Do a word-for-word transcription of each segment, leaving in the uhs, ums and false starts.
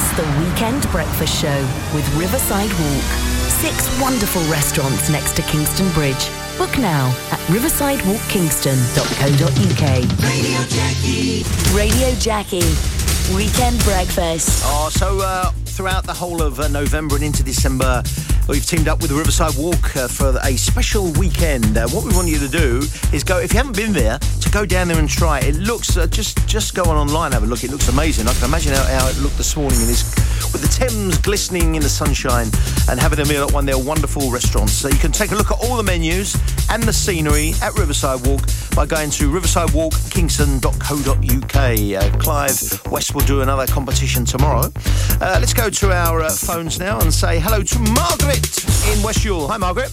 It's the Weekend Breakfast Show with Riverside Walk. Six wonderful restaurants next to Kingston Bridge. Book now at riverside walk kingston dot co dot uk. Radio Jackie. Radio Jackie. Weekend Breakfast. Oh, so uh, throughout the whole of uh, November and into December, we've teamed up with the Riverside Walk uh, for a special weekend. Uh, what we want you to do is go, if you haven't been there, to go down there and try it. It looks, uh, just just go on online, have a look. It looks amazing. I can imagine how, how it looked this morning in this, with the Thames glistening in the sunshine and having a meal at one of their wonderful restaurants. So you can take a look at all the menus and the scenery at Riverside Walk by going to riverside walk kingston dot co dot uk. Uh, Clive West will do another competition tomorrow. Uh, let's go to our uh, phones now and say hello to Margaret in West Yule. Hi, Margaret.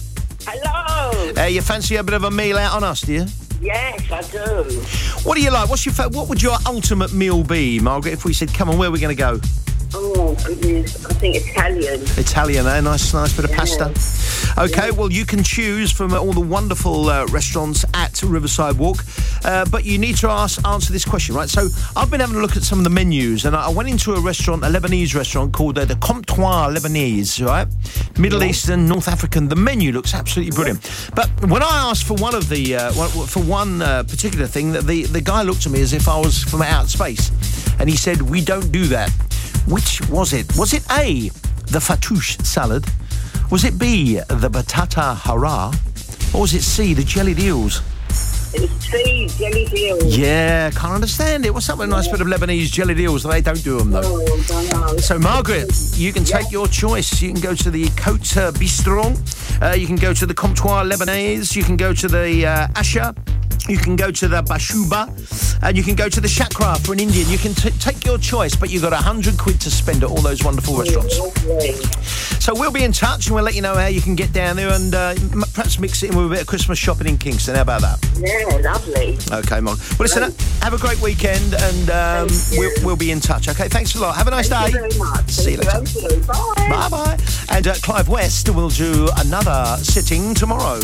Hello. Uh, you fancy a bit of a meal out on us, do you? Yes, I do. What do you like? What's your fa- What would your ultimate meal be, Margaret, if we said, come on, where are we going to go? Oh, goodness. I think Italian. Italian, eh? Nice, nice bit of Yeah. pasta. Okay, well, you can choose from all the wonderful uh, restaurants at Riverside Walk, uh, but you need to ask, answer this question, right? So I've been having a look at some of the menus, and I, I went into a restaurant, a Lebanese restaurant called uh, the Comptoir Lebanese, right? Middle Yeah. Eastern, North African. The menu looks absolutely brilliant. But when I asked for one of the, uh, one, for one uh, particular thing, the, the guy looked at me as if I was from outer space, and he said, we don't do that. Which was it? Was it A, the fattoush salad? Was it B, the batata hara? Or was it C, the jellied eels? It was three jelly eels. Yeah, can't understand it. What's up with a nice bit of Lebanese jellied eels? They don't do them, though. Oh, I don't know. So, Margaret, you can take your choice. You can go to the Côte uh, Bistro. Uh, you can go to the Comptoir Lebanese. You can go to the uh, Asha. You can go to the Bashuba, and you can go to the Chakra for an Indian. You can t- take your choice, but you've got a hundred quid to spend at all those wonderful restaurants. Lovely. So we'll be in touch, and we'll let you know how you can get down there, and uh, m- perhaps mix it in with a bit of Christmas shopping in Kingston. How about that? Yeah, lovely. Okay, Mark. Well, listen, have a great weekend, and um, we'll, we'll be in touch. Okay, thanks a lot. Have a nice Thank day. you very much. See you Thank later. you. Bye. Bye bye. And uh, Clive West will do another sitting tomorrow.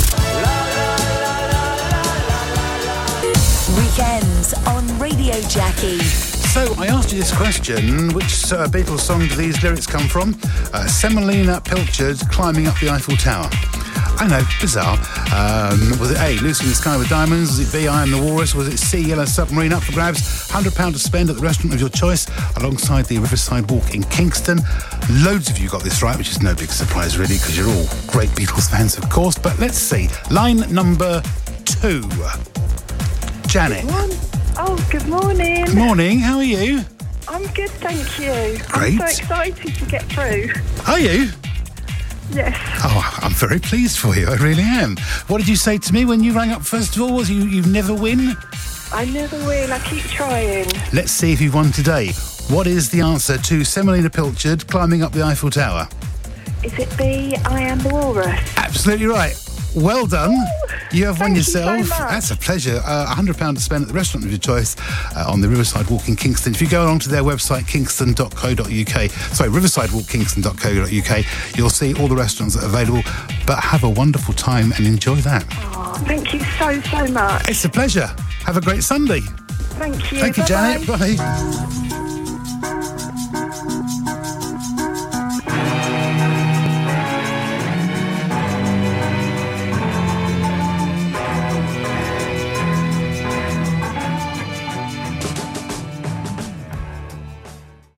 Weekends on Radio Jackie. So I asked you this question: which uh, Beatles song do these lyrics come from? Uh, Semolina Pilchard climbing up the Eiffel Tower. I know, bizarre. Um, was it A, Lucy in the Sky with Diamonds? Was it B, I Am the Walrus? Was it C, Yellow Submarine? Up for grabs. one hundred pounds to spend at the restaurant of your choice alongside the Riverside Walk in Kingston. Loads of you got this right, which is no big surprise really, because you're all great Beatles fans, of course. But let's see. Line number two. Janet. Oh, good morning. Good morning, how are you? I'm good, thank you. Great. I'm so excited to get through. Are you? Yes. Oh, I'm very pleased for you, I really am. What did you say to me when you rang up first of all? Was you, you never win? I never will, I keep trying. Let's see if you've won today. What is the answer to Semolina Pilchard climbing up the Eiffel Tower? Is it B, I Am the Walrus? Absolutely right. Well done. You have won Thank you so yourself. much. That's a pleasure. Uh, one hundred pounds to spend at the restaurant of your choice uh, on the Riverside Walk in Kingston. If you go along to their website, kingston dot co dot uk, sorry, riverside walk kingston dot co dot uk, you'll see all the restaurants that are available. But have a wonderful time and enjoy that. Oh, thank you so, so much. It's a pleasure. Have a great Sunday. Thank you. Thank you, Bye-bye. Janet. Bye.